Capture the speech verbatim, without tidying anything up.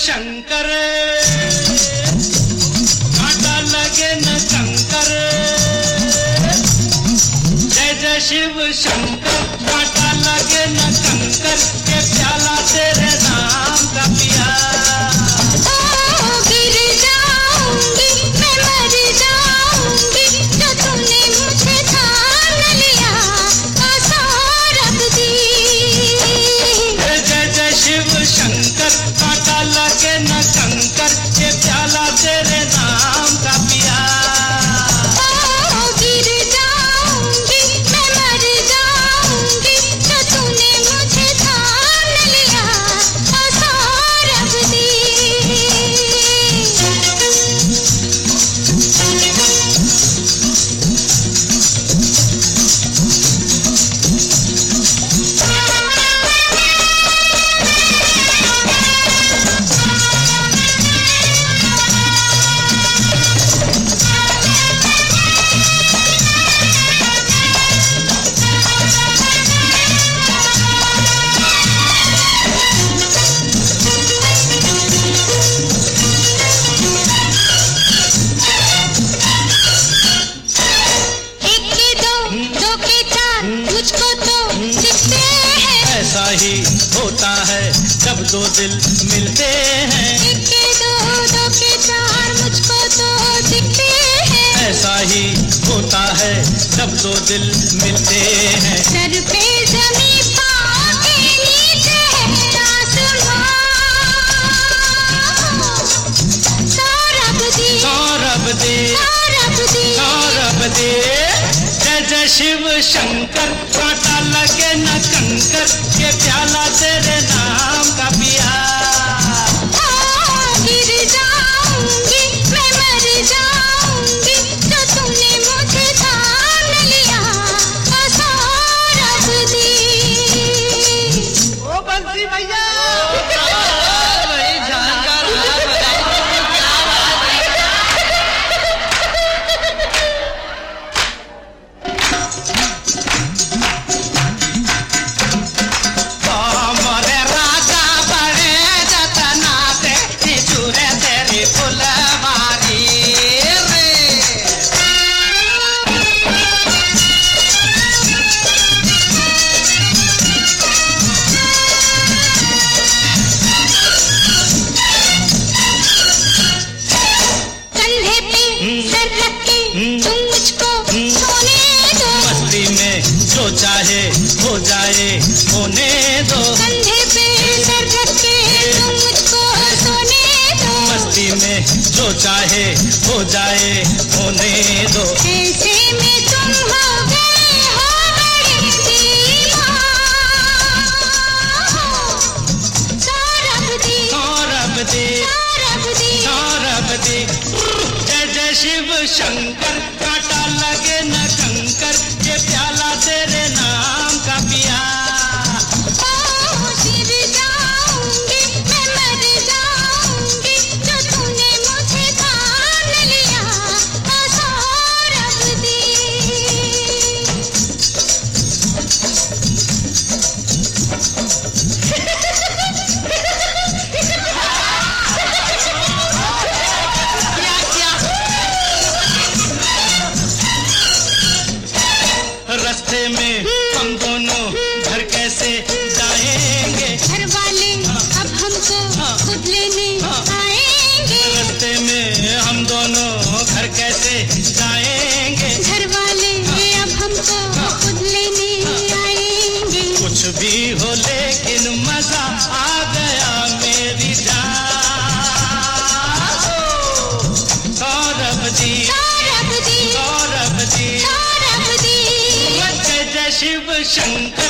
शंकर कांटा लगे न कंकर। जय जय शिव शंकर कांटा लगे न कंकर के प्याला तेरे नाम का पिया। ओ गिर जाऊंगी मैं मर जाऊंगी जो तूने मुझे थाम लिया आसारब दी। जय जय शिव शंकर कांटा लगे न कंकर के प्याला तेरे नाम का पिया। ओ गिर जाऊंगी मैं मर जाऊंगी जो तूने मुझे थाम लिया आसारब दी। मुझको तो दिखते हैं। ऐसा ही होता है जब दो दिल मिलते हैं। एक के दो, दो के चार मुझको तो दिखते हैं। ऐसा ही होता है जब दो दिल मिलते हैं। सर पे ज़मीं पाँव के नीचे है आसमां। सौरभ दी सौरभ दे सौरभ दी सौरभ दे। जय जय शिव शंकर कांटा लगे न कंकर के प्याला तेरे नाम का पिया। ओ गिर जाऊंगी मैं मर जाऊंगी जो तूने मुझे थाम लिया आसारब दी। ओ बंसी भैया बड़ी जानकार तुम मुझको सोने दो। मस्ती में जो चाहे हो जाए होने दो। कंधे पे सर रख के तुम मुझको सोने दो। मस्ती में जो चाहे हो जाए होने दो। ऐसे में तुम हो गए हो बड़े दीवान। सौरभ दी सौरभ दे सौरभ दी सौरभ दे। जय जय शिव शंकर कांटा लगे न कंकर के प्याला तेरे नाम का पिया। ओ गिर जाऊंगी मैं मर जाऊंगी जो तूने मुझे थाम लिया आसारब दी। रास्ते में हम दोनों घर कैसे जाएंगे। घर वाले अब हमको खुद लेने आएंगे। रास्ते में हम दोनों घर कैसे जाएंगे। घर वाले अब हमको खुद लेने आएंगे। कुछ भी हो लेकिन मजा आ गया मेरी जान। सौरभ दी सौरभ दी सौरभ दी सौरभ दी जय जय शिव शंकर